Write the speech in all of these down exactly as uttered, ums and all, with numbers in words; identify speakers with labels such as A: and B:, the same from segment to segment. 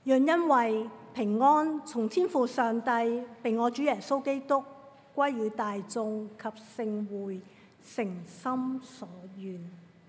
A: 讓因為平安從天父上帝並我主耶穌基督歸於大眾及聖會，誠心所願。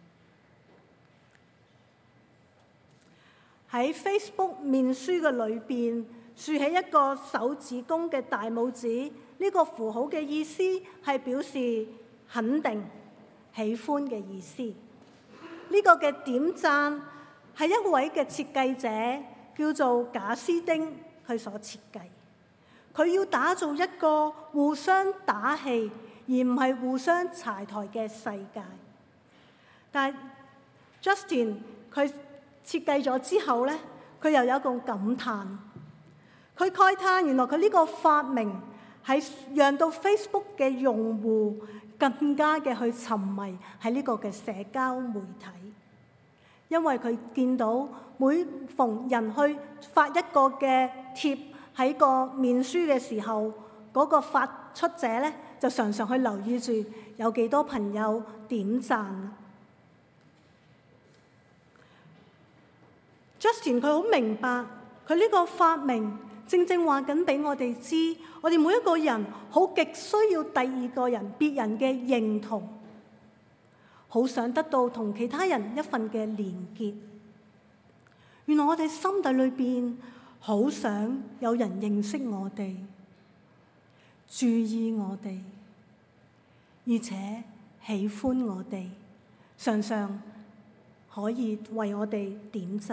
A: 喺 Facebook 面書嘅裏邊，豎起一個手指公嘅大拇指，呢個符號嘅意思係表示肯定、喜歡嘅意思。呢個嘅點讚係一位嘅設計者叫做賈斯丁佢所設計。佢要打造一個互相打氣而唔係互相柴台嘅世界。但係 Justin 佢設計咗之後咧，佢又有一個感嘆。佢慨嘆原來佢呢個發明係讓到 Facebook 嘅用戶更加嘅去沉迷喺呢個嘅社交媒體，因為佢見到每逢人去發一個嘅貼喺個面書嘅時候，嗰、那個發出者咧就常常去留意住有幾多朋友點讚。Justin 佢好明白，佢呢個發明正正話緊俾我哋知，我哋每一個人好極需要第二個人、別人嘅認同，好想得到同其他人一份嘅連結。原來我哋心底裏邊好想有人認識我哋、注意我哋，而且喜歡我哋，常常可以為我哋點讚。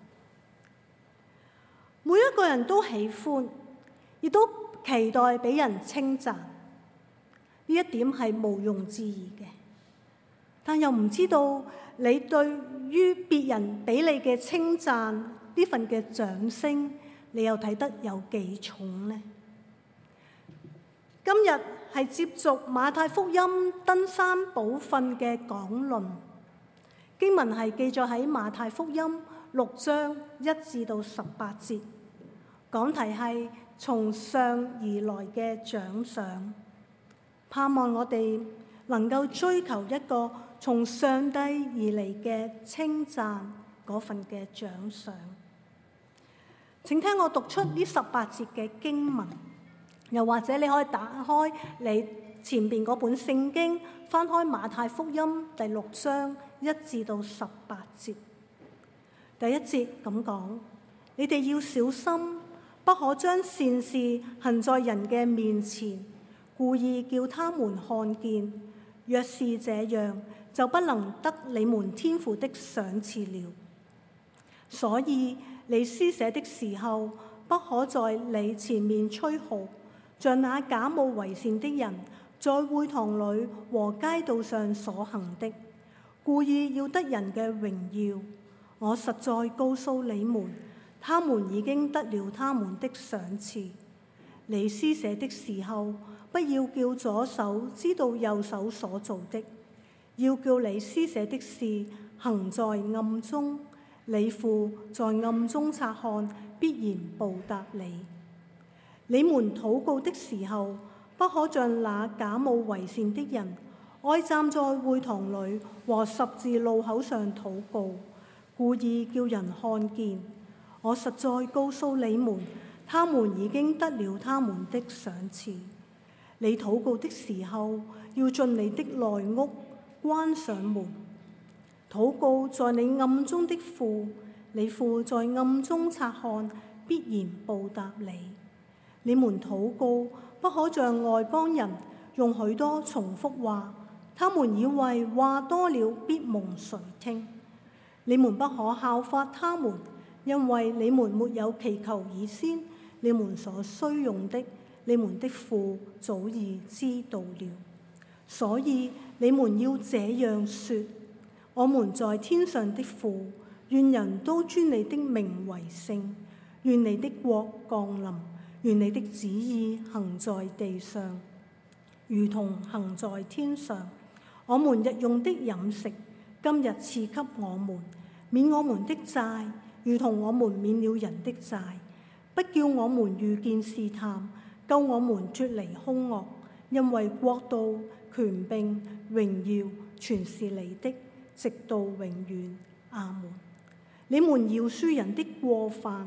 A: 每一個人都喜歡，亦都期待俾人稱讚，呢一點係毋庸置疑嘅。但又唔知道你對於別人俾你嘅稱讚呢份嘅掌聲，你又睇得有幾重呢？今日係接續馬太福音登山寶訓嘅講論，經文係記載喺馬太福音六章一至到十八節。講題係從上而來嘅獎賞，盼望我哋能夠追求一個從上帝而嚟嘅稱讚嗰份嘅獎賞。請聽我讀出呢十八節嘅經文，又或者你可以打開你前邊嗰本聖經，翻開馬太福音第六章一至到十八節。第一節咁講：你哋要小心，不可將善事行在人嘅面前，故意叫他們看見。若是這樣，就不能得你們天父的賞賜了。所以你施捨的時候，不可在你前面吹號，像那假冒為善的人在會堂裏和街道上所行的，故意要得人嘅榮耀。我實在告訴你們，他們已經得了他們的賞賜。你施捨的時候，不要叫左手知道右手所做的，要叫你施捨的事行在暗中，你父在暗中察看，必然報答你。你們禱告的時候，不可像那假冒為善的人，愛站在會堂裏和十字路口上禱告，故意叫人看見。我實在告訴你們，他們已經得了他們的賞賜。你禱告的時候，要進你的內屋，關上門，禱告在你暗中的父，你父在暗中察看，必然報答你。你們禱告不可像外邦人，用許多重複話，他們以為話多了必蒙垂聽。你們不可效法他們，因為你們沒有祈求以先，你們所需用的，你們的父早已知道了。所以你們要這樣說：我們在天上的父，願人都尊你的名為聖，願你的國降臨，願你的旨意行在地上，如同行在天上。我們日用的飲食，今日賜給我們，免我們的債，如同我們免了人的債，不叫我們遇見試探，救我們脫離兇惡。因為國度、權柄、榮耀，全是你的，直到永遠。阿門。你們饒恕人的過犯，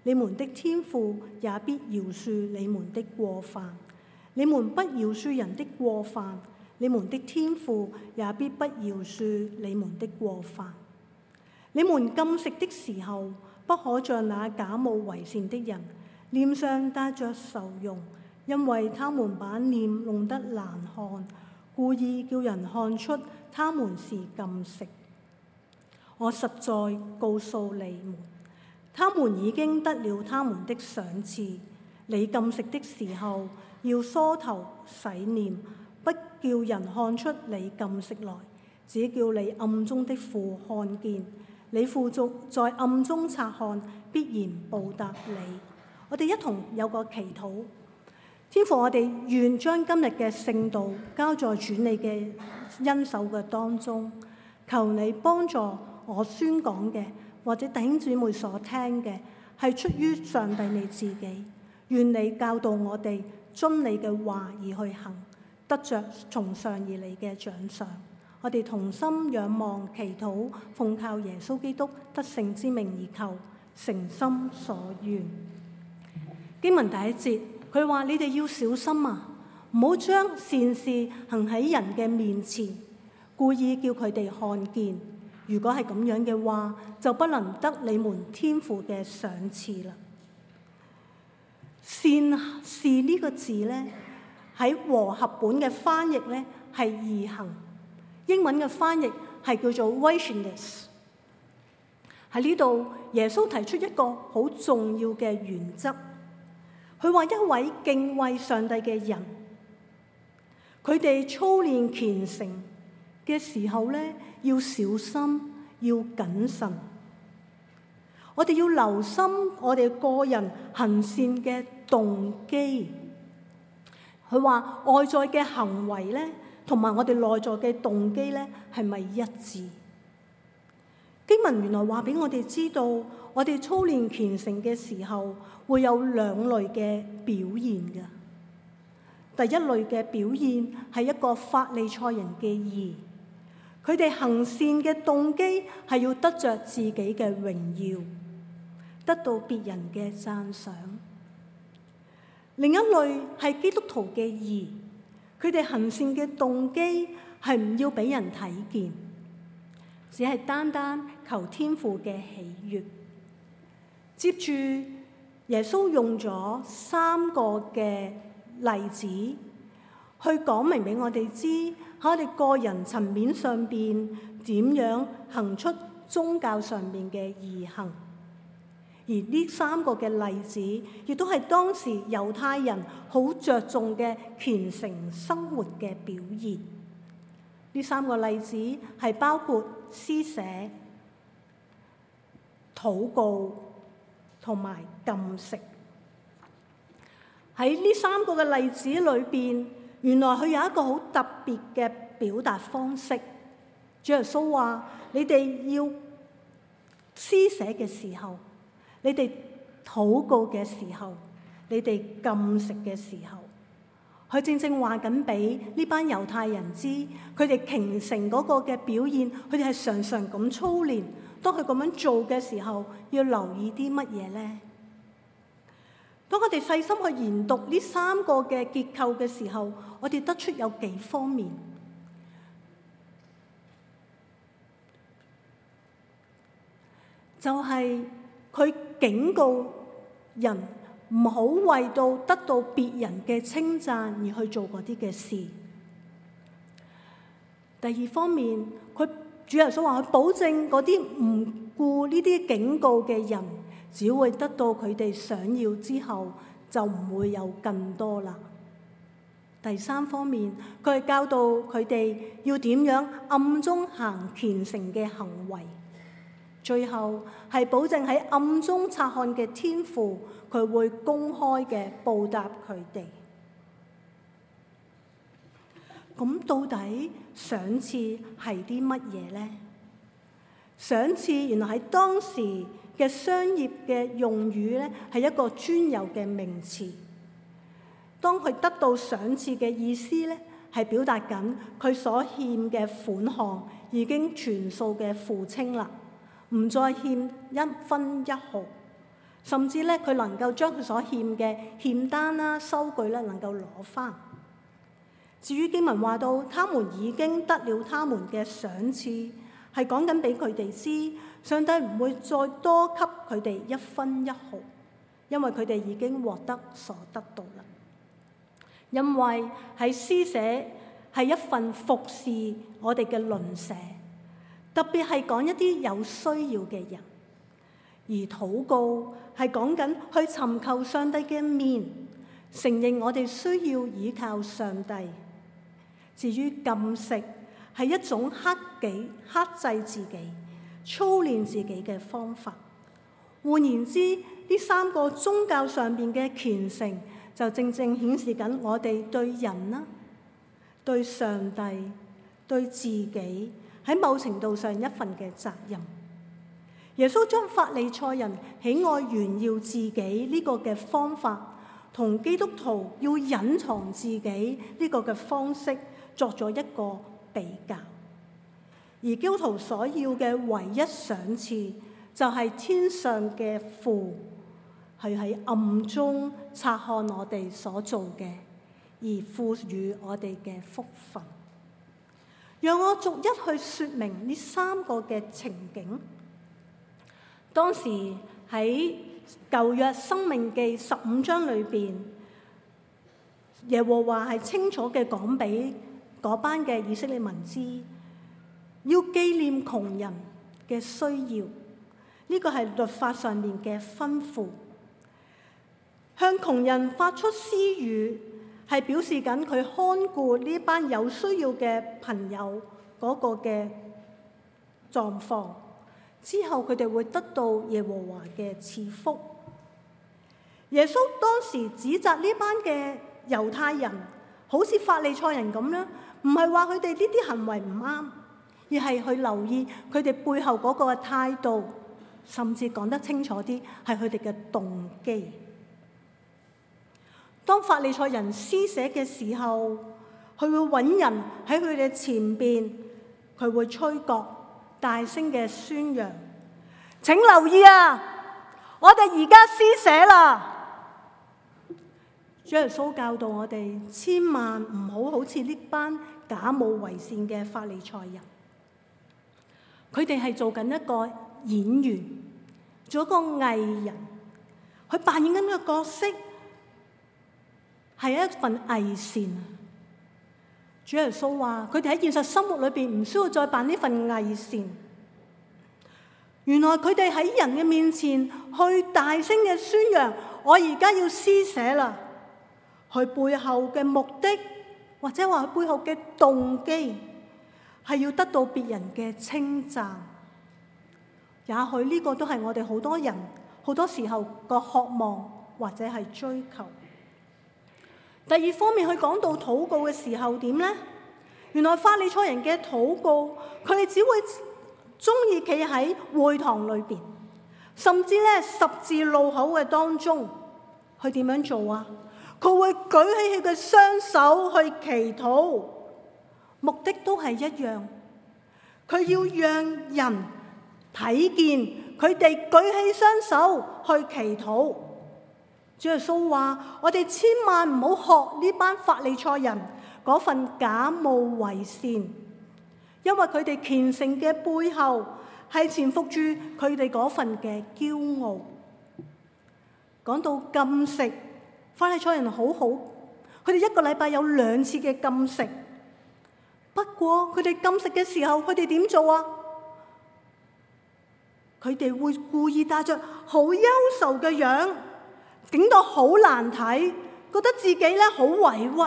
A: 你們的天父也必饒恕你們的過犯。你們不饒恕人的過犯，你們的天父也必不饒恕你們的過犯。你們禁食的時候，不可像那假冒為善的人，臉上帶着愁容，因為他們把臉弄得難看，故意叫人看出他們是禁食。我實在告訴你們，他們已經得了他們的賞賜。你禁食的時候，要梳頭洗臉，不叫人看出你禁食來，只叫你暗中的父看見。你父在暗中察看，必然報答你。我哋一同有個祈禱。天父，我哋願將今日嘅聖道交在主你嘅恩手嘅當中，求你幫助我宣講嘅，或者弟兄姊妹所聽嘅，係出於上帝你自己。願你教導我哋遵你嘅話而去行，得着從上而嚟嘅獎賞。我哋同心仰望祈禱，奉靠耶穌基督得勝之名而求，誠心所願。經文第一節，佢話你哋要小心啊，唔好將善事行喺人嘅面前，故意叫佢哋看見。如果係咁樣嘅話，就不能得你們天父嘅賞賜啦。善事呢個字呢，喺和合本嘅翻譯呢係義行，英文嘅翻譯係叫做 righteousness。喺呢度，耶穌提出一個好重要嘅原則，佢話一位敬畏上帝嘅人，佢哋操練虔誠嘅時候呢，要小心，要謹慎。我哋要留心我哋個人行善嘅動機。佢話外在嘅行為咧，同埋我哋內在嘅動機咧，係咪一致？經文原來話俾我哋知道，我哋操練虔誠嘅時候，會有兩類嘅表現嘅。第一類嘅表現係一個法利賽人嘅義，佢哋行善嘅動機係要得着自己嘅榮耀，得到別人嘅讚賞。另一類係基督徒嘅義，佢哋行善嘅動機係唔要俾人睇見，只係單單求天父嘅喜悅。接住耶穌用咗三個嘅例子去講明俾我哋知，喺我哋個人層面上邊點樣行出宗教上面嘅義行。而呢三個嘅例子，亦都係當時猶太人好着重嘅虔誠生活嘅表現。呢三個例子係包括施捨、禱告同埋禁食。喺呢三個嘅例子裏邊，原來佢有一個好特別嘅表達方式。主耶穌話：你哋要施捨嘅時候，你哋禱告嘅時候，你哋禁食嘅時候，佢正正話緊俾呢班猶太人知，佢哋虔誠嗰個嘅表現，佢哋係常常咁操練。當佢咁樣做嘅時候，要留意啲乜嘢呢？當我哋細心去研讀呢三個嘅結構嘅時候，我哋得出有幾方面，就係、是、佢警告人唔好為到得到別人嘅稱讚而去做嗰啲嘅事。第二方面，佢主耶穌話佢保證嗰啲唔顧呢啲警告嘅人，只會得到佢哋想要之後，就唔會有更多啦。第三方面，佢係教導佢哋要點樣暗中行虔誠嘅行為。最後係保證喺暗中察看嘅天父，佢會公開嘅報答佢哋。咁到底賞賜係啲乜嘢呢？賞賜原來喺當時嘅商業嘅用語咧，係一個專有嘅名詞。當佢得到賞賜嘅意思咧，係表達緊佢所欠嘅款項已經全數嘅付清啦，唔再欠一分一毫。 甚至咧佢能夠將佢所欠嘅欠單啦、收據咧能夠攞返。至於經文話到，他們已經得了他們嘅賞賜，係講緊俾佢哋知，上帝唔會再多給佢哋一分一毫，因為佢哋已經獲得所得到啦。因為喺施捨係一份服侍我哋嘅鄰舍，特別係講一啲有需要嘅人，而禱告係講緊去尋求上帝嘅面，承認我哋需要依靠上帝。至於禁食係一種克己、克制自己、操練自己嘅方法。換言之，呢三個宗教上面嘅虔誠，就正正顯示緊我哋對人啦、對上帝、對自己喺某程度上一份嘅責任。耶穌將法利賽人喜愛炫耀自己呢個嘅方法，同基督徒要隱藏自己呢個嘅方式作咗一個比較。而基督徒所要嘅唯一賞賜，就係天上嘅父係喺暗中察看我哋所做嘅，而賦予我哋嘅福分。讓我逐一去說明呢三個嘅情景。當時喺舊約申命記十五章裏邊，耶和華係清楚嘅講俾嗰班嘅以色列民知，要紀念窮人嘅需要。呢個係律法上面嘅吩咐，向窮人發出施予，係表示緊佢看顧呢班有需要嘅朋友嗰個嘅狀況。之後佢哋會得到耶和華嘅賜福。耶穌當時指責呢班嘅猶太人，好似法利賽人咁樣，唔係話佢哋呢啲行為唔啱，而係去留意佢哋背後嗰個態度，甚至講得清楚啲，係佢哋嘅動機。當法利賽人施捨嘅時候，佢會揾人喺佢哋前邊，佢會吹角，大聲嘅宣揚，請留意啊！我哋而家施捨啦。主耶穌教導我哋，千萬唔好好似呢班假冒為善嘅法利賽人。佢哋係做緊一個演員，做一個藝人，佢扮演緊嘅角色係一份偽善。主耶穌話：佢哋喺現實生活裏邊唔需要再扮呢份偽善。原來佢哋喺人嘅面前去大聲嘅宣揚：我而家要施捨啦。佢背後嘅目的，或者話佢背後嘅動機，係要得到別人嘅稱讚。也許呢個都係我哋好多人好多時候個渴望或者係追求。第二方面，佢講到禱告嘅時候點呢？原來法利賽人嘅禱告，佢哋只會中意企喺會堂裏邊，甚至咧十字路口嘅當中，佢點樣做啊？佢會舉起佢嘅雙手去祈禱，目的都係一樣。佢要讓人睇見佢哋舉起雙手去祈禱。主耶穌話：我哋千萬唔好學呢班法利賽人嗰份假冒為善，因為佢哋虔誠嘅背後係潛伏住佢哋嗰份嘅驕傲。講到禁食，法利賽人好好，佢哋一個禮拜有兩次嘅禁食。不過佢哋禁食嘅時候，佢哋點做啊？佢哋會故意帶着好憂愁嘅樣，整到好難睇，覺得自己咧好委屈。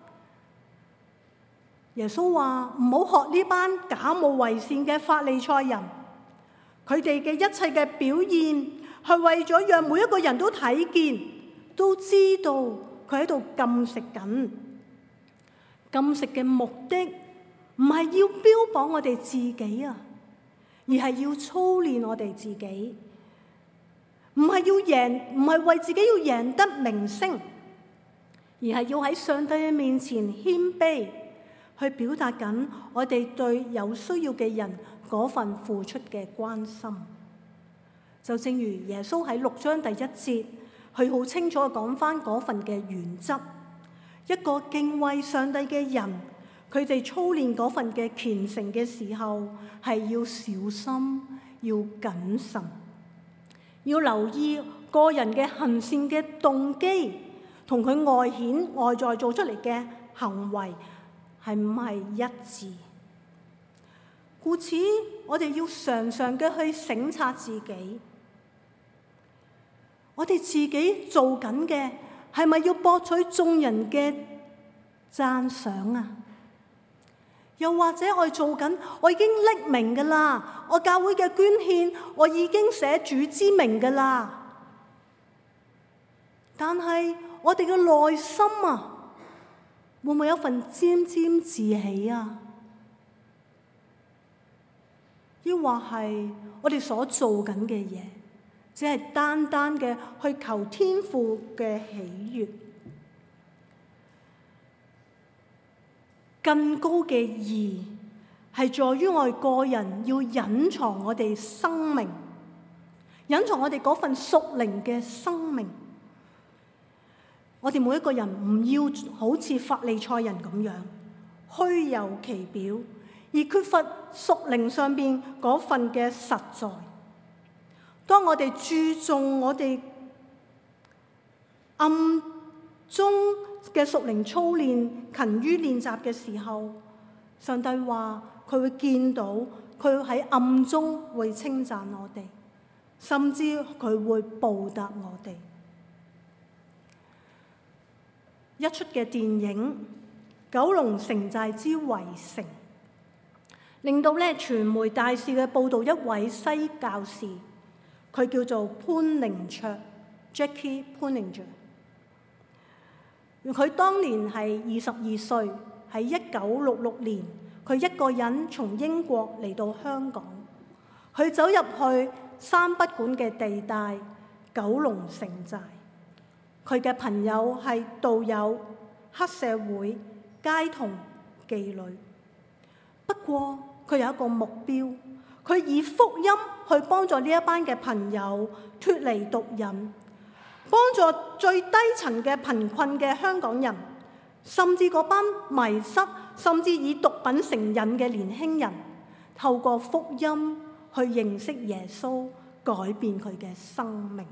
A: 耶穌話唔好學呢班假冒為善嘅法利賽人，佢哋嘅一切嘅表現係為咗讓每一個人都睇見，都知道佢喺度禁食緊。禁食嘅目的唔係要標榜我哋自己啊，而係要操練我哋自己。唔係要贏，唔係為自己要贏得名聲，而係要喺上帝嘅面前謙卑，去表達緊我哋對有需要嘅人嗰份付出嘅關心。 就正如耶穌喺六章第一節，佢好清楚講返嗰份嘅原則。一個敬畏上帝嘅人，佢哋操練嗰份嘅虔誠嘅時候，係要小心、要謹慎，要留意個人嘅行善嘅動機同佢外顯外在做出嚟嘅行為係唔係一致。故此，我哋要常常嘅去省察自己，我哋自己做緊嘅係咪要博取眾人嘅讚賞啊？又或者我做緊，我已經匿名㗎喇，我教會嘅捐獻我已經寫主之名㗎喇，但係我哋嘅內心啊，會唔會有份沾沾自喜啊？抑或係我哋所做緊嘅嘢，只係單單嘅去求天父嘅喜悅？更高嘅義係在於我哋個人要隱藏我哋生命，隱藏我哋嗰份屬靈嘅生命。我哋每一個人唔要好似法利賽人咁樣虛有其表，而缺乏屬靈上邊嗰份嘅實在。當我哋注重我哋暗中嘅屬靈操練，勤於練習嘅時候，上帝話佢會見到，佢喺暗中會稱讚我哋，甚至佢會報答我哋。一出嘅電影《九龍城寨之圍城》，令到咧傳媒大肆嘅報導一位西教士，佢叫做潘寧卓 Jackie Pullinger。佢當年係二十二歲，喺一九六六年，佢一個人從英國嚟到香港，佢走入去三不管嘅地帶九龍城寨。佢嘅朋友係道友、黑社會、街童、妓女。不過佢有一個目標，佢以福音去幫助呢一班嘅朋友脫離毒癮，幫助最低層嘅貧困嘅香港人，甚至嗰班迷失甚至以毒品成癮嘅年輕人，透過福音去認識耶穌，改變佢嘅生命。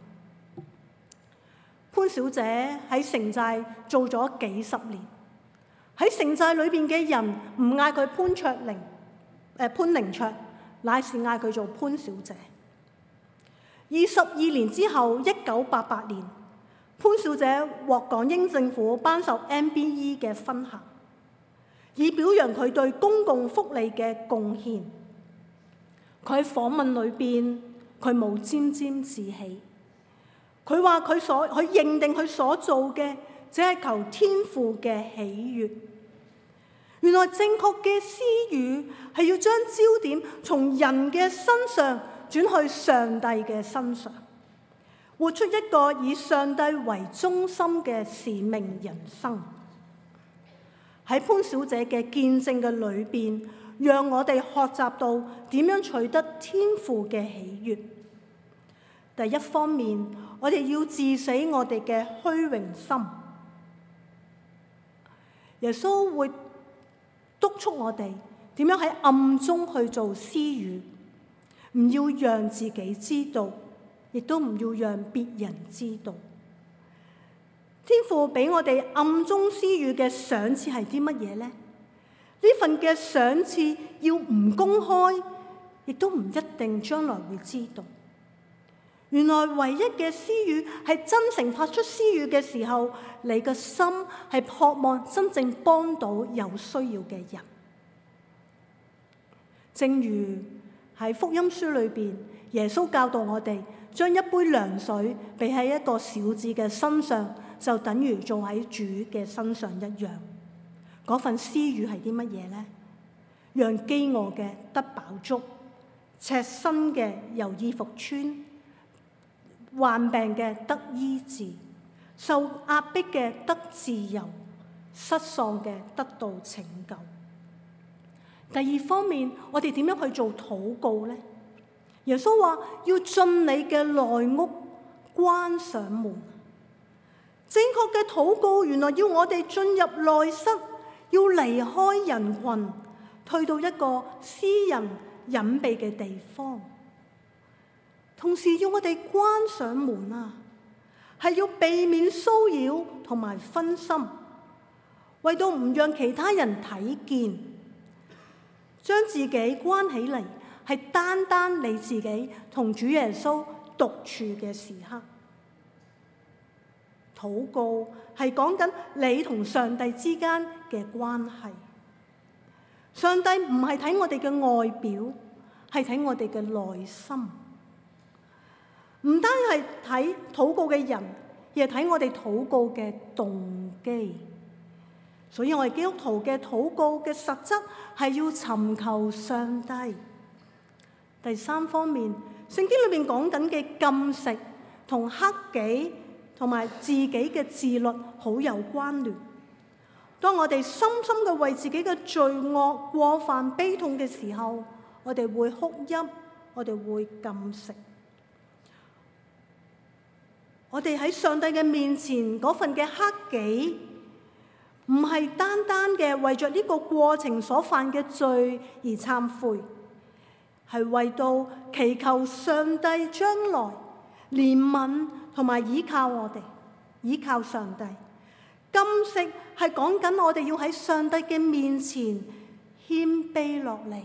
A: 潘小姐喺城寨做咗幾十年，喺城寨裏邊嘅人唔嗌佢潘卓玲、誒潘寧卓，乃是嗌佢做潘小姐。二十二年之後，一九八八年，潘小姐獲港英政府頒授 M B E 嘅勳銜，以表揚佢對公共福利嘅貢獻。佢喺訪問裏邊，佢冇沾沾自喜。佢話佢所佢認定佢所做嘅，只係求天父嘅喜悅。原來正確嘅施予係要將焦點從人嘅身上轉去上帝嘅身上，活出一個以上帝為中心嘅使命人生。喺潘小姐嘅見證嘅裏邊，讓我哋學習到點樣取得天父嘅喜悅。第一方面，我哋要治死我哋嘅虛榮心。耶穌會督促我哋點樣喺暗中去做施予，唔要讓自己知道，亦都唔要讓別人知道。天父俾我哋暗中施予嘅賞賜係啲乜嘢呢？呢份嘅賞賜要唔公開，亦都唔一定將來會知道。原來唯一嘅施予係真誠發出施予嘅時候，你嘅心係渴望真正幫到有需要嘅人。正如喺福音書裏邊，耶穌教導我哋將一杯涼水俾喺一個小子嘅身上，就等於做喺主嘅身上一樣。嗰份施予係啲乜嘢呢？讓飢餓嘅得飽足，赤身嘅有衣服穿，患病嘅得醫治，受壓迫嘅得自由，失喪嘅得到拯救。第二方面，我哋點樣去做禱告呢？ 耶穌話要進你嘅內屋，關上門。正確嘅禱告原來要我哋進入內室，要離開人群，退到一個私人隱秘嘅地方。同時要我哋關上門啊，係要避免騷擾同埋分心，為到唔讓其他人睇見，將自己關起嚟，係單單你自己同主耶穌獨處嘅時刻。禱告係講緊你同上帝之間嘅關係。上帝唔係睇我哋嘅外表，係睇我哋嘅內心。唔單係睇禱告嘅人，而係睇我哋禱告嘅動機。所以我哋基督徒嘅禱告嘅實質係要尋求上帝。第三方面，聖經裏面講緊嘅禁食同克己同埋自己嘅自律好有關聯。當我哋深深嘅為自己嘅罪惡過犯悲痛嘅時候，我哋會哭泣，我哋會禁食。我哋喺上帝嘅面前嗰份嘅克己，唔係單單嘅為着呢個過程所犯嘅罪而懺悔，係為到祈求上帝將來憐憫同埋依靠我哋，依靠上帝。禁食係講緊我哋要喺上帝嘅面前謙卑落嚟，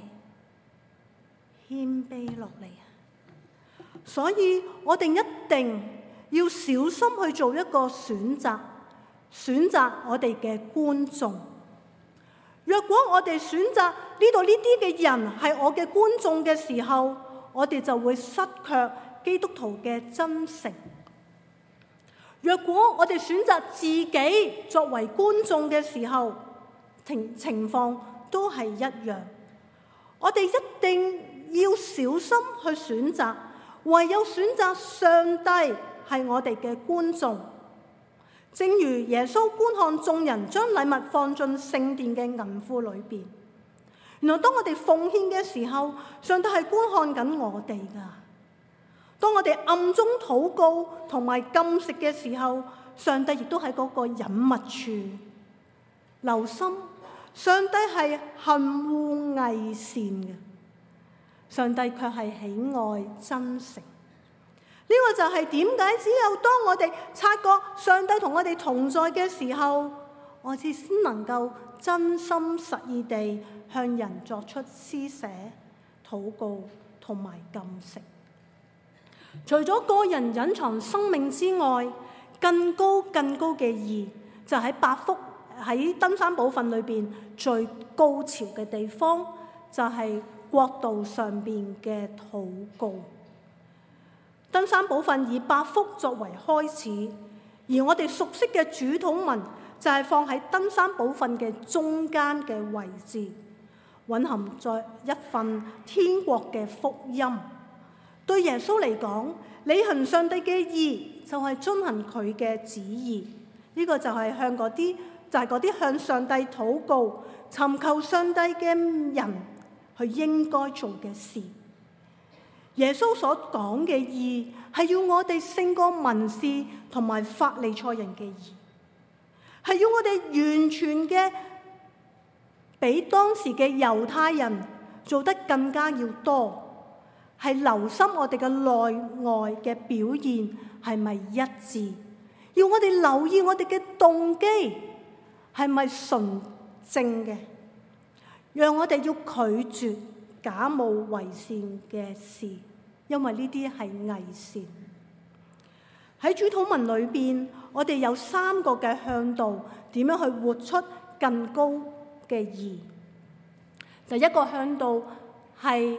A: 謙卑落嚟啊！所以我哋一定要小心去做一個選擇，選擇我哋嘅觀眾。若果我哋選擇呢度呢啲嘅人係我嘅觀眾嘅時候，我哋就會失卻基督徒嘅真誠。若果我哋選擇自己作為觀眾嘅時候，情情況都係一樣。我哋一定要小心去選擇，唯有選擇上帝係我哋嘅觀眾。正如耶穌觀看眾人將禮物放進聖殿嘅銀庫裏邊，原來當我哋奉獻嘅時候，上帝係觀看緊我哋㗎。當我哋暗中禱告同埋禁食嘅時候，上帝亦都喺嗰個隱密處留心。上帝係恨惡偽善嘅，上帝卻係喜愛真誠。呢個就係點解只有當我哋察覺上帝同我哋同在嘅時候，我哋先能夠真心實意地向人作出施捨、禱告同埋禁食。除咗個人隱藏生命之外，更高更高嘅義就喺八福喺登山寶訓裏邊最高潮嘅地方，就係國度上邊嘅禱告。登山寶訓以八福作為開始，而我哋熟悉嘅主禱文就係放喺登山寶訓嘅中間嘅位置，蘊含在一份天國嘅福音。對耶穌嚟講，履行上帝嘅義就係遵行佢嘅旨意。呢、這個就係向嗰啲就係嗰啲向上帝禱告、尋求上帝嘅人去應該做嘅事。耶穌所講嘅義係要我哋勝過文士同埋法利賽人嘅義，係要我哋完全嘅比當時嘅猶太人做得更加要多。係留心我哋嘅內外嘅表現係咪一致？要我哋留意我哋嘅動機係咪純正嘅？讓我哋要拒絕假冒為善嘅事，因為呢啲係偽善。喺主禱文裏邊，我哋有三個嘅向導，點樣去活出更高嘅義。第一個向導係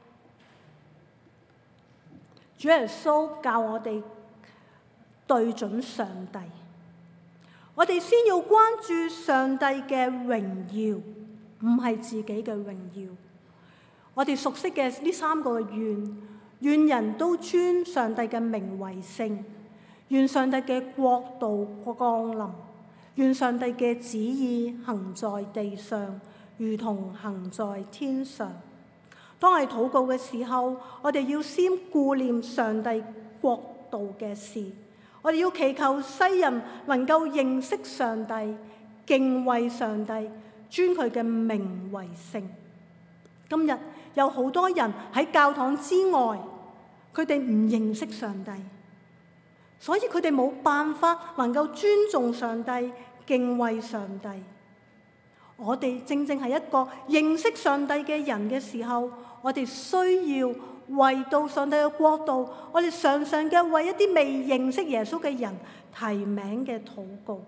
A: 主耶穌教我哋對準上帝，我哋先要關注上帝嘅榮耀，唔係自己嘅榮耀。我哋熟悉嘅呢三個願，願人都尊上帝嘅名為聖，願上帝嘅國度降臨，願上帝嘅旨意行在地上，如同行在天上。 當係禱告嘅時候，我哋要先顧念上帝國度嘅事，我哋要祈求世人能夠認識上帝、敬畏上帝、尊佢嘅名為聖。今日有好多人喺教堂之外，佢哋唔認識上帝，所以佢哋冇辦法能夠尊重上帝、敬畏上帝。我哋正正係一個認識上帝嘅人嘅時候，我哋需要為到上帝嘅國度，我哋常常嘅為一啲未認識耶穌嘅人提名嘅禱告。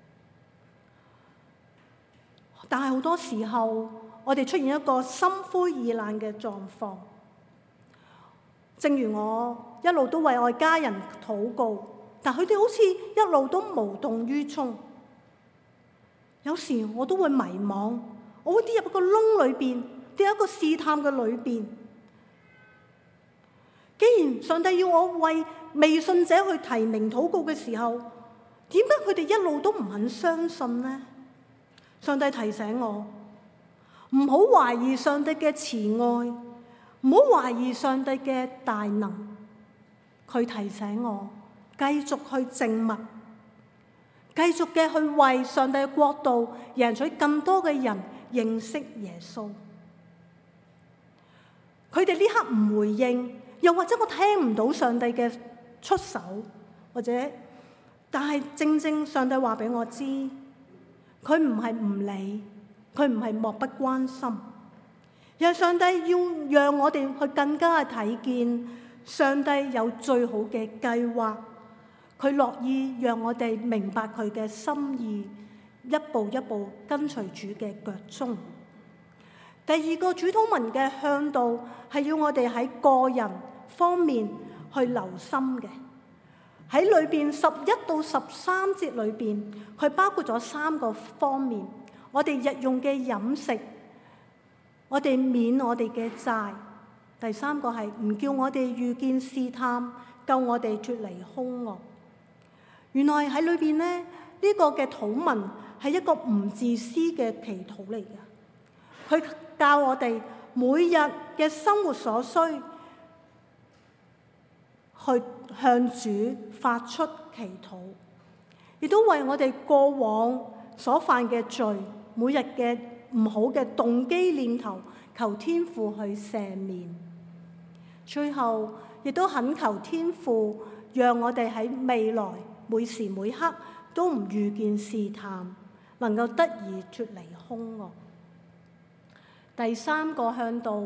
A: 但係好多時候，我哋出現一個心灰意冷嘅狀況。正如我一路都為我家人禱告，但佢哋好似一路都無動於衷。有時我都會迷惘，我會跌入一個窿裏邊，跌入一個試探嘅裏邊。既然上帝要我為未信者去提名禱告嘅時候，點解佢哋一路都唔肯相信呢？上帝提醒我，唔好懷疑上帝嘅慈愛，唔好懷疑上帝嘅大能。佢提醒我繼續去靜默，繼續嘅去為上帝嘅國度贏取更多嘅人認識耶穌。佢哋呢刻唔回應，又或者我聽唔到上帝嘅出手，或者，但係正正上帝話俾我知，佢唔係唔理，佢唔係漠不關心，而係上帝要讓我哋去更加去睇見上帝有最好嘅計劃。佢樂意讓我哋明白佢嘅心意，一步一步跟隨主嘅腳蹤。第二個主禱文嘅向導係要我哋喺個人方面去留心嘅。喺裏邊十一到十三節裏邊，佢包括咗三個方面。我哋日用嘅飲食，我哋免我哋嘅債。第三個係唔叫我哋遇見試探，救我哋脫離兇惡。原來喺裏邊呢，呢、這個嘅禱文係一個唔自私嘅祈禱嚟嘅。佢教我哋每日嘅生活所需，去向主發出祈禱，亦都為我哋過往所犯嘅罪，每日嘅唔好嘅動機念頭，求天父去赦免。最後亦都懇求天父，讓我哋喺未來每時每刻都唔遇見試探，能夠得以脫離兇惡。第三個向導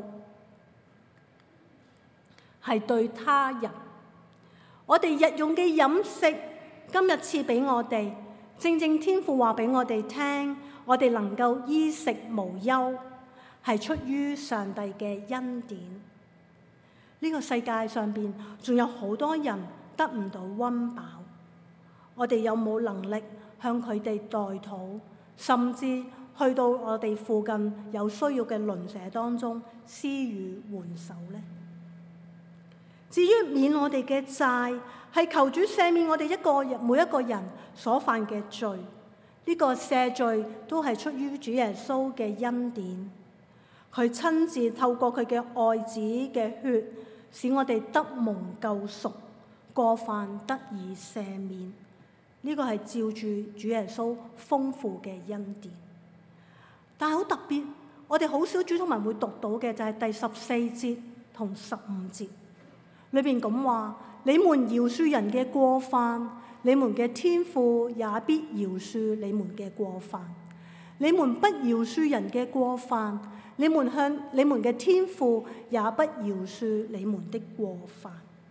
A: 係對他人。我哋日用嘅飲食，今日賜俾我哋，正正天父話俾我哋聽，我哋能夠衣食無憂，係出於上帝嘅恩典。呢個世界上邊仲有好多人得唔到溫飽，我哋有冇能力向佢哋代禱，甚至去到我哋附近有需要嘅鄰舍當中施予援手呢？至於免我哋嘅債，係求主赦免我哋一個人每一個人所犯嘅罪。呢、這個赦罪都係出於主耶穌嘅恩典，佢親自透過佢嘅愛子嘅血，使我哋得蒙救贖，過犯得以赦免。呢、這個係照住主耶穌豐富嘅恩典。但係好特別，我哋好少主禱文會讀到嘅就係第十四節同十五節。裏邊咁話：你們饒恕人嘅過犯，你們嘅天父也必饒恕你們嘅過犯；你們不饒恕人嘅過犯，你們向你們嘅天父也不饒恕你們的過犯。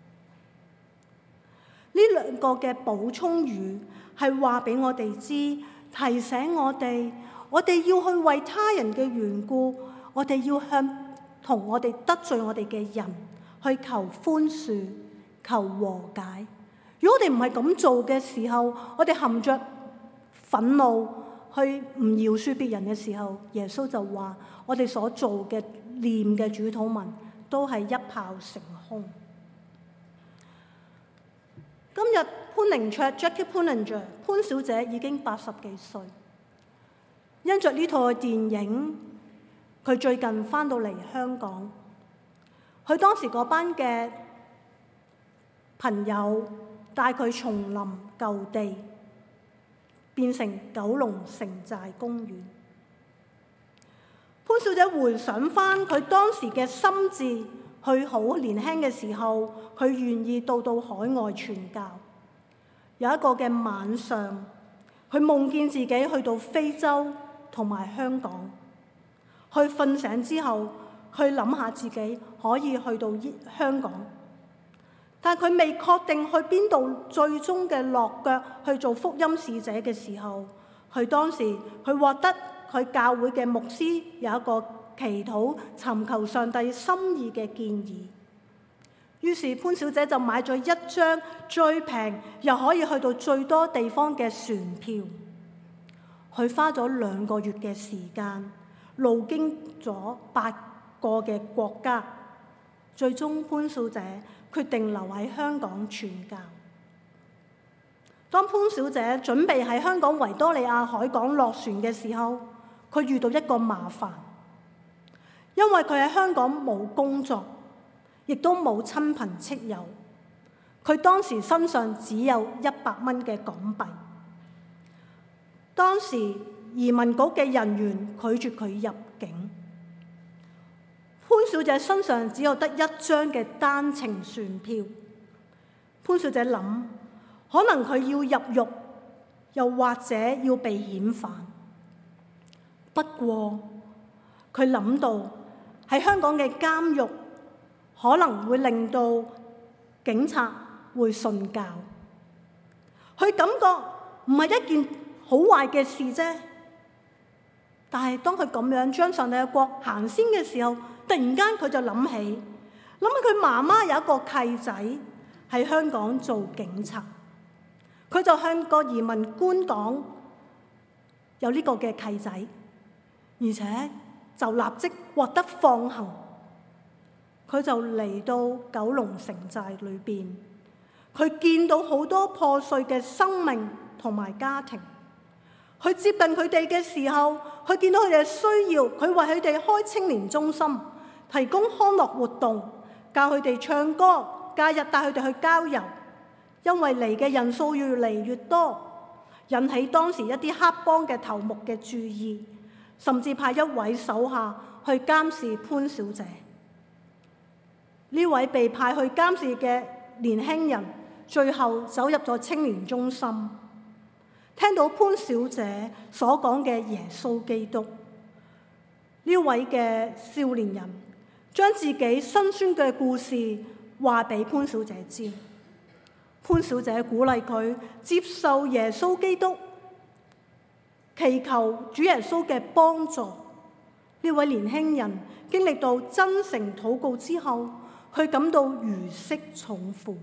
A: 呢兩個嘅補充語係話俾我哋知，提醒我哋，我哋要去為他人嘅緣故，我哋要向同我哋得罪我哋嘅人去求寬恕、求和解。如果我哋唔係咁做嘅時候，我哋含着憤怒去唔饒恕別人嘅時候，耶穌就話：我哋所做嘅念嘅主禱文都係一炮成空。今日潘寧卓 Jackie Pullinger 潘小姐已經八十幾歲，因着呢套電影，佢最近翻到嚟香港。 佢當時嗰班嘅朋友帶佢重臨舊地，變成九龍城寨公園。潘小姐回想返佢當時嘅心志，佢好年輕嘅時候，佢願意到到海外傳教。有一個嘅晚上，佢夢見自己去到非洲同埋香港。佢瞓醒之後，佢諗下自己可以去到香港，但佢未確定去邊度最終嘅落腳去做福音使者嘅時候，佢當時佢獲得佢教會嘅牧師有一個祈禱尋求上帝心意嘅建議。於是潘小姐就買咗一張最平又可以去到最多地方嘅船票。佢花咗兩個月嘅時間，路經咗八個嘅國家，最終潘小姐決定留喺香港傳教。當潘小姐準備喺香港維多利亞海港落船嘅時候，佢遇到一個麻煩，因為佢喺香港冇工作，亦都冇親朋戚友，佢當時身上只有一百蚊嘅港幣。當時移民局嘅人員拒絕佢入境，潘小姐身上只有得一張嘅單程船票。潘小姐諗，可能佢要入獄，又或者要被遣返。不過佢諗到喺香港嘅監獄可能會令到警察會信教，佢感覺唔係一件好壞嘅事啫。但係當佢咁樣將上帝嘅國行先嘅時候，突然間佢就諗起，諗起佢媽媽有一個契仔喺香港做警察，佢就向個移民官講有呢個嘅契仔，而且就立即獲得放行。佢就嚟到九龍城寨裏邊，佢見到好多破碎嘅生命同埋家庭。佢接近佢哋嘅時候，佢見到佢哋嘅需要，佢為佢哋開青年中心，提供康樂活動，教佢哋唱歌，假日帶佢哋去郊遊。因為嚟嘅人數越嚟越多，引起當時一啲黑幫嘅頭目嘅注意，甚至派一位手下去監視潘小姐。呢位被派去監視嘅年輕人，最後走入咗青年中心，聽到潘小姐所講嘅耶穌基督。呢位嘅少年人將自己辛酸嘅故事話俾潘小姐知。潘小姐鼓勵佢接受耶穌基督，祈求主耶穌嘅幫助。呢位年輕人經歷到真誠禱告之後，佢感到如釋重負。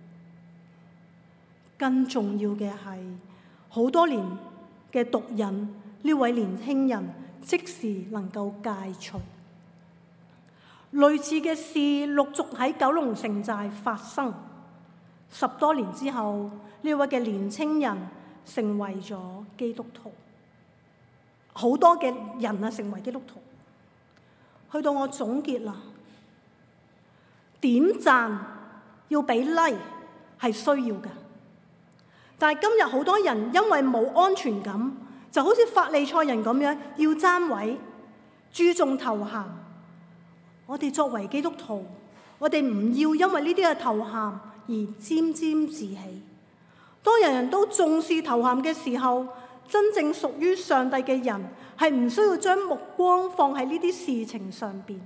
A: 更重要嘅係，好多年嘅毒癮，呢位年輕人即時能夠戒除。類似嘅事陸續喺九龍城寨發生。十多年之後，呢位嘅年青人成為咗基督徒。好多嘅人啊，成為基督徒。去到我總結啦，點讚要俾 like 係需要㗎。但係今日好多人因為冇安全感，就好似法利賽人咁樣，要爭位，注重頭銜。我哋作為基督徒，我哋唔要因為呢啲嘅頭銜而沾沾自喜。當人人都重視頭銜嘅時候，真正屬於上帝嘅人係唔需要將目光放喺呢啲事情上邊。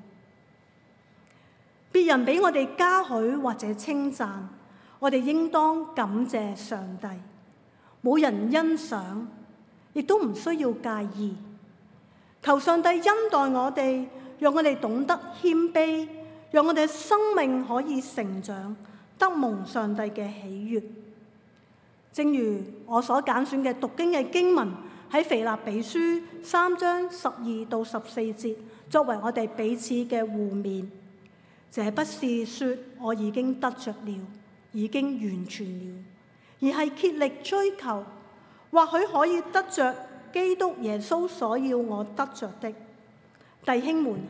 A: 別人俾我哋嘉許或者稱讚，我哋應當感謝上帝。冇人欣賞，亦都唔需要介意。求上帝恩待我哋，讓我哋懂得謙卑，讓我哋嘅生命可以成長，得蒙上帝嘅喜悅。正如我所揀選嘅讀經嘅經文喺腓立比書三章十二到十四節，作為我哋彼此嘅互勉。這不是說我已經得着了，已經完全了，而係竭力追求，或許可以得着基督耶穌所要我得着的。弟兄們，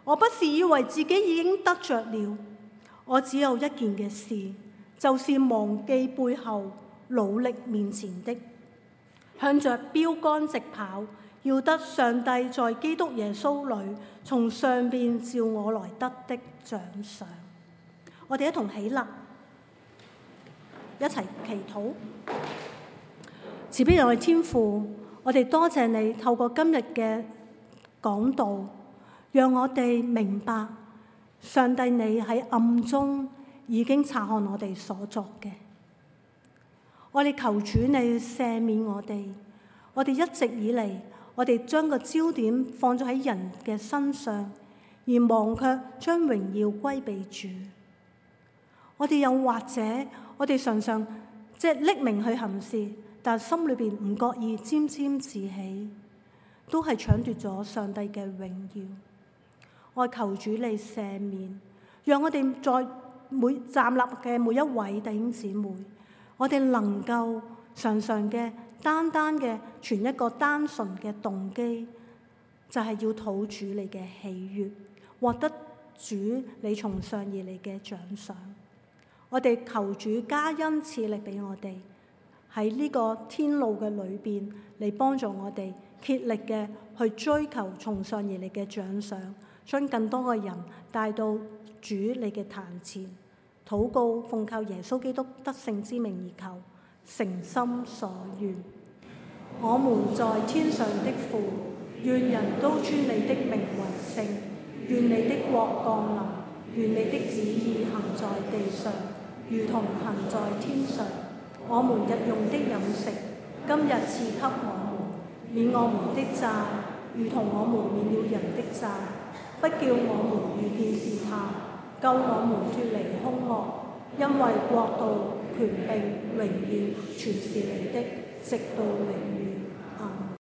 A: 我不是以為自己已經得着了，我只有一件嘅事，就是忘記背後，努力面前的，向着標竿直跑，要得上帝在基督耶穌裏從上邊召我來得的獎賞。我哋一同起立，一齊祈禱。慈悲人嘅天父，我哋多謝你透過今日嘅講道，讓我哋明白上帝你喺暗中已經察看我哋所作嘅。我哋求主你赦免我哋，我哋一直以嚟，我哋將個焦點放咗喺人嘅身上，而忘卻將榮耀歸俾主。我哋又或者我哋常常即係匿名去行事，但心裏邊唔覺意沾沾自喜，都係搶奪咗上帝嘅榮耀。我求主你赦免，讓我哋在每站立嘅每一位弟兄姊妹，我哋能夠常常嘅單單嘅存一個單純嘅動機，就係、是、要討主你嘅喜悅，獲得主你從上而嚟嘅獎賞。我哋求主加恩賜力俾我哋喺呢個天路嘅裏邊，嚟幫助我哋竭力嘅去追求從上而嚟嘅獎賞，將更多嘅人帶到主你嘅壇前。禱告奉靠耶穌基督得勝之名而求，誠心所願。我們在天上的父，願人都尊你的名為聖，願你的國降臨，願你的旨意行在地上，如同行在天上。我們日用的飲食，今日賜給我們，免我們的債，如同我們免了人的債，不叫我們遇見試探，救我們脫離兇惡，因為國度、權柄、榮耀，全是你的，直到永遠。